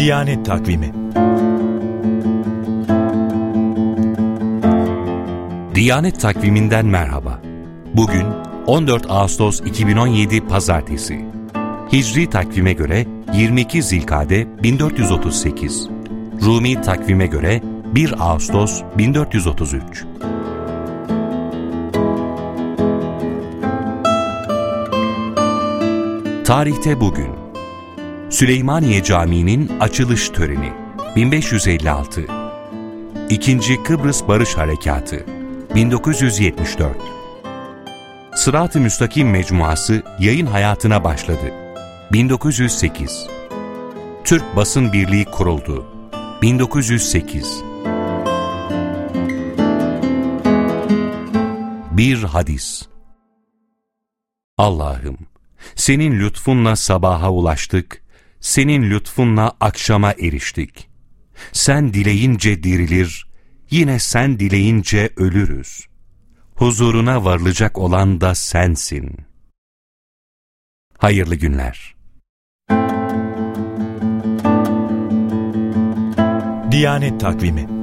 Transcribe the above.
Diyanet Takvimi. Diyanet Takvimi'nden merhaba. Bugün 14 Ağustos 2017 Pazartesi. Hicri takvime göre 22 Zilkade 1438. Rumi takvime göre 1 Ağustos 1433. Tarihte bugün Süleymaniye Camii'nin açılış töreni 1556. İkinci Kıbrıs Barış Harekatı 1974. Sırat-ı Müstakim Mecmuası yayın hayatına başladı 1908. Türk Basın Birliği kuruldu 1908. Bir hadis. Allah'ım, senin lütfunla sabaha ulaştık, senin lütfunla akşama eriştik. Sen dileyince dirilir, yine sen dileyince ölürüz. Huzuruna varılacak olan da sensin. Hayırlı günler. Diyanet Takvimi.